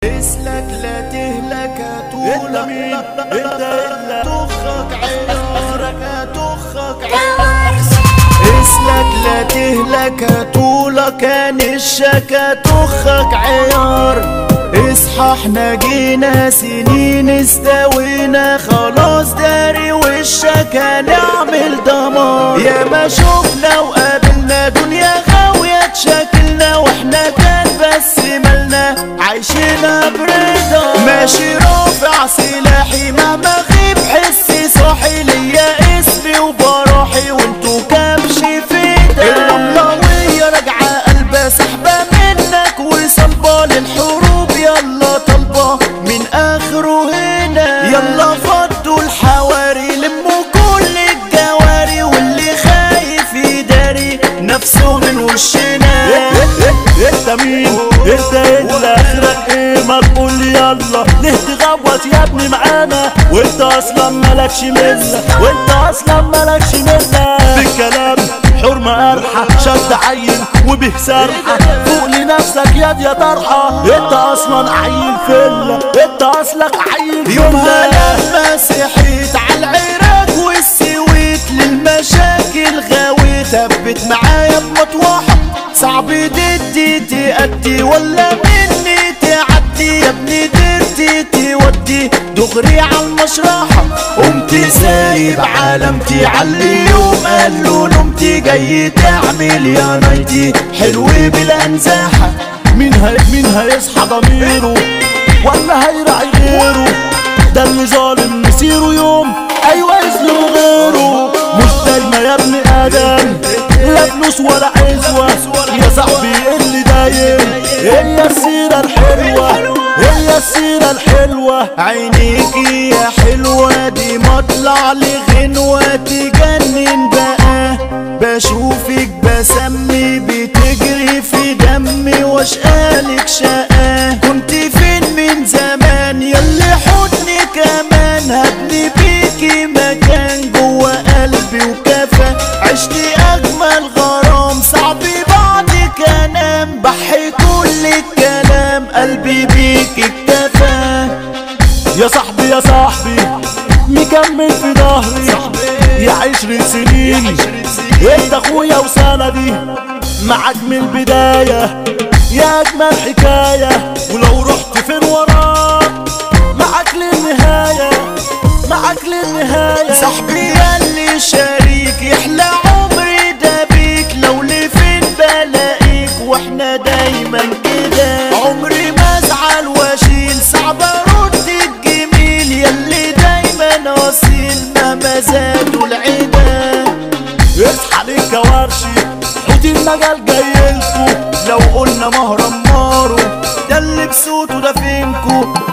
اسلك لا تهلك طولك انت الا تخك عيارك تخك اسلك لا تهلك طولك كان الشكا تخك عيار. اصحى احنا جينا سنين استوينا خلاص داري وشك هنعمل دمار. يا ما شوفنا وقابلنا دنيا غاوية تشاكلنا واحنا كان بس مالنا عايشينها برضا. ماشي رافع سلاحي مهما غيب حسي صاحي ليا اسمي وبراحي وانتو كبش فدا. الرملاوية راجعة قلبها سحبة منك وصلبة للحروب يلا طالبة من اخره هنا. يلا فضوا الحواري لموا كل الجواري واللي خايف يداري نفسه من وشنا. انت مين؟ انت الا اخرك ايه؟ ما تقول يلا ليه تغوط يا ابني معانا وانت اصلا مالكش مله وانت اصلا مالكش مله. بالكلام حرمة قرحة شد عين وبه سرحة فوق لنفسك ياد يا طرحة. انت اصلا عيل فلة انت اصلك عيل فلة. يومها لما صحيت عالعراق والسويت للمشاكل غاويت ثبت معايا بمطوحة صعب ددي تأدي ولا مني تعدي يا ابني درتي تودي دغري عالمشرحة. قمت سايب عالمتي عاللي يوم قالوا نمتي جاي تعمل يا نايتي حلو بلا نزاحة. مين هيصحى ضميره ولا هيراعي غيره؟ ده اللي ظالم مسيره يوم ايوه يظلم غيره. مش دايما يا ابن ادم لا فلوس ولا عزوة يا صاحبي اللي دايم هي السيرة الحلوة هي السيرة الحلوة. عينيكي يا حلوة دي مطلع لغنوة تجنن بقى. بشوفك بسمي بتجري في دمي واشقالك شقاه. كنت فين من زمان ياللي حضني كمان هبني بيكي مكان جوا قلبي وكفى. عشتي اجمل غرام صعب بعدك انام بحي كل الكلام قلبي بيكي اكتفى. يا صاحبي مكمل في ظهري يا 10 سنين انت اخويا وسندي معاك من البداية يا اجمل حكاية. ولو رحت فين وراك معاك للنهاية معاك للنهاية. صاحبي ياللي شريك يحلى عمري ده بيك لو لفين بلاقيك واحنا دايما كده. عمري ما ازعل واشيل صعب ارد الجميل ياللي دايما اصيل مهما زادوا العدا. اصحى للكوارشي حوت المجال جايلكوا لو قلنا مهرم مارو ده اللي بصوته ده فينكو